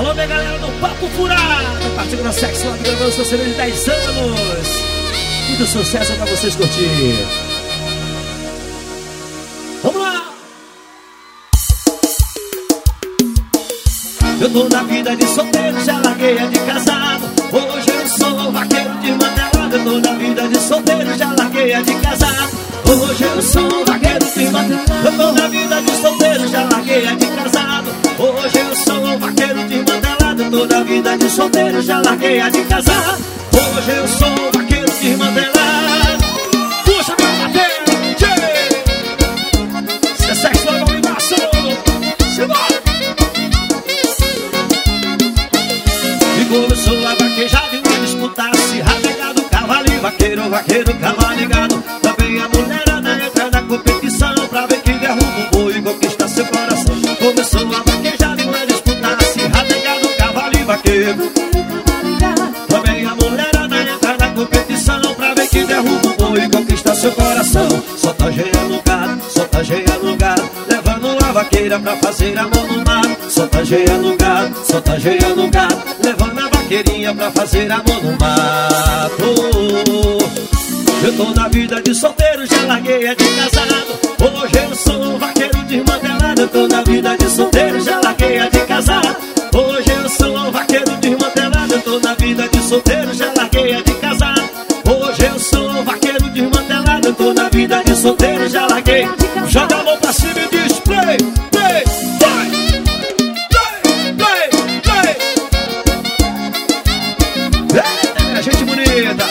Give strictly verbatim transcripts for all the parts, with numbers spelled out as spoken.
Alô, minha galera do Papo Furado, partindo da Sexo Lab, gravando seu C D de dez anos. Muito sucesso pra vocês curtirem. Vamos lá! Eu tô na vida de solteiro, já larguei a de casado. Hoje eu sou vaqueiro de mantelado. Eu tô na vida de solteiro, já larguei a de casado. Hoje eu sou vaqueiro de mantelado. Eu tô na vida de solteiro, já larguei a de casado. Hoje eu sou vaqueiro de mantelado. Eu tô na vida de solteiro, já larguei a de casado. Hoje eu sou vaqueiro de mantelado. Puxa meu bater, tchê! Se é sexo, logo ao embaixo. Simbora! Começou a vaquejar e uma disputar se rasgado, cavalo e vaqueiro, vaqueiro, cavalo ligado. Também a mulherada entra na competição pra ver quem derruba o boi e conquista seu coração. Começou a vaquejar e uma disputar se rasgado, cavalo e vaqueiro. Também a mulherada entra na competição pra ver quem derruba o boi e conquista seu coração. Solta geia no gado, solta geia no gado, levando a vaqueira pra fazer amor no mar. Solta geia no gado, solta geia no gado, levando a vaqueirinha pra fazer amor no mato. Eu tô na vida de solteiro, já larguei a de casado. Hoje eu sou vaqueiro desmantelado. Eu tô na vida de solteiro, já larguei a de casado. Hoje eu sou vaqueiro desmantelado. Eu tô na vida de solteiro, já larguei a de casado. Hoje eu sou vaqueiro desmantelado. Eu tô na vida de solteiro, já larguei. Joga a mão pra cima e diz play, play, vai. Gente bonita.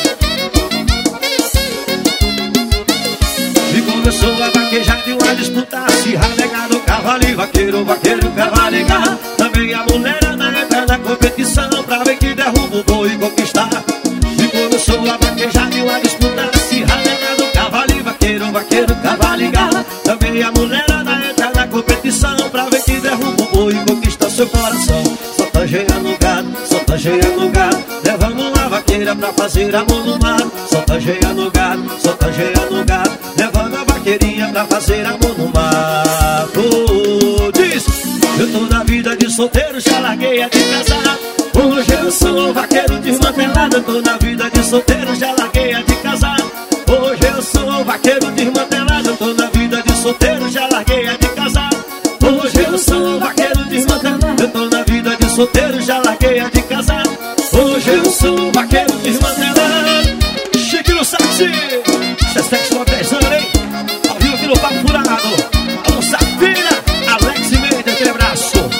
E começou a vaquejar de uma disputa se rasgado, cavalo e vaqueiro, vaqueiro, cavalo e gado. Também a mulherada entra na competição pra ver que derruba o boi e conquistar. E começou a vaquejar de uma disputa se rasgado, cavalo e vaqueiro, vaqueiro, cavalo e gado. Também a mulherada entra na competição pra ver que derruba o boi e conquista seu coração. Solta geia no gado, solta geia no gado, levando uma vaqueira pra fazer amor no mar. Solta geia no gado, solta geia no gado, levando a vaqueirinha pra fazer amor no mato. Diz, eu tô na vida de solteiro, já larguei a de casado. Hoje eu sou vaqueiro desmantelado. Eu tô na vida de solteiro, já larguei a de casado. Hoje eu sou vaqueiro desmantelado. Eu tô na vida de solteiro, já larguei a de casado. Hoje eu sou vaqueiro desmantelado. Eu tô na vida de solteiro, já larguei a de casado. Hoje eu sou vaqueiro desmantelado. Chiquinho Saxi, isso é sexo há dez anos, hein? Ao vivo aqui no Papo Furado. Alô, Safira, Alex Mendes, aquele abraço.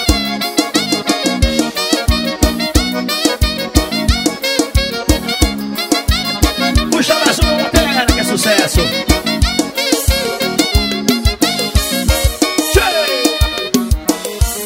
Puxa mais uma matéria que é sucesso.